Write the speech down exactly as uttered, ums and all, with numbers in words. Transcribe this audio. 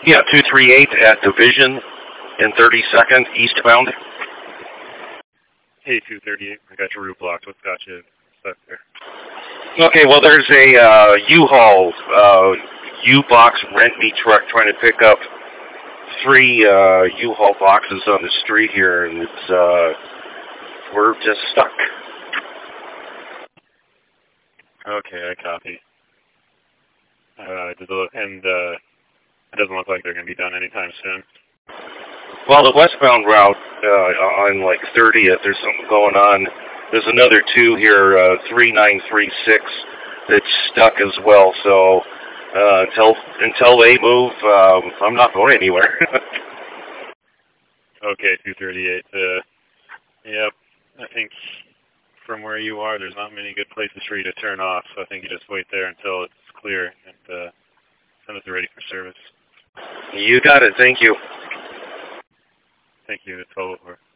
Yeah, two three eight at Division and thirty-second eastbound. Hey, two thirty-eight. I got your route blocked. What's got you stuck there? Okay, well, there's a uh, U-Haul uh, U-Box rent-me truck trying to pick up three uh, U-Haul boxes on the street here, and it's uh, we're just stuck. Okay, I copy. Uh, did the, and uh, it doesn't look like they're going to be done anytime soon. Well, the westbound route uh, on like thirtieth, there's something going on. There's another two here, uh, three nine three six, that's stuck as well. So uh, until until they move, um, I'm not going anywhere. Okay, two thirty-eight. Uh, yep, I think from where you are, there's not many good places for you to turn off. So I think you just wait there until it's clear and uh, send it ready for service. You got it. Thank you. Thank you. It's all over.